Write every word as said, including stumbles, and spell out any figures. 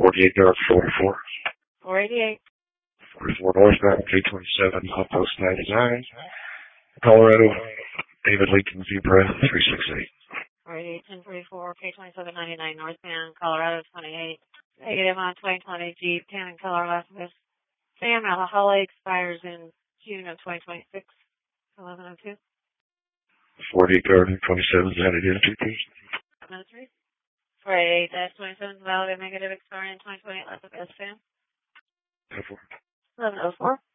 forty-eight Dark, forty-four. four eighty-eight. forty-four northbound, K twenty-seven, Post ninety-nine. Colorado, David Lincoln Zebra, three six eight. four eighty-eight, ten forty-four, K twenty-seven ninety-nine, northbound, Colorado twenty-eight. Negative on twenty twenty, Jeep, Cannon Color Lexus. Sam Holly expires in June of twenty twenty-six, eleven oh two. forty-eight Garden, twenty-seven, Xanadu, two P. eleven oh three. four eighty-eight twenty-seven, valid and negative expiring in twenty twenty, Las Vegas, Sam. ten four. eleven oh four.